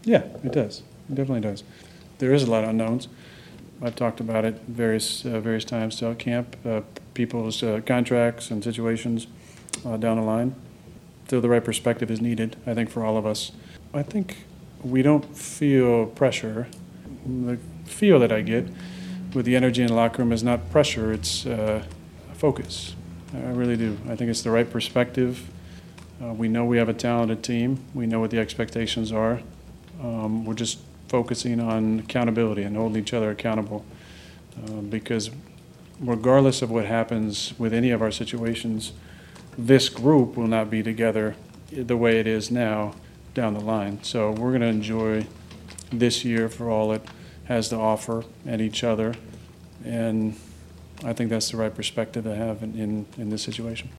Yeah, it does. It definitely does. There is a lot of unknowns. I've talked about it various times throughout camp, people's contracts and situations down the line. So the right perspective is needed, I think, for all of us. I think we don't feel pressure. The feel that I get with the energy in the locker room is not pressure, it's focus. I really do. I think it's the right perspective. We know we have a talented team. We know what the expectations are. We're just focusing on accountability and holding each other accountable because regardless of what happens with any of our situations, this group will not be together the way it is now down the line. So we're going to enjoy this year for all it has to offer and each other. And I think that's the right perspective to have in this situation.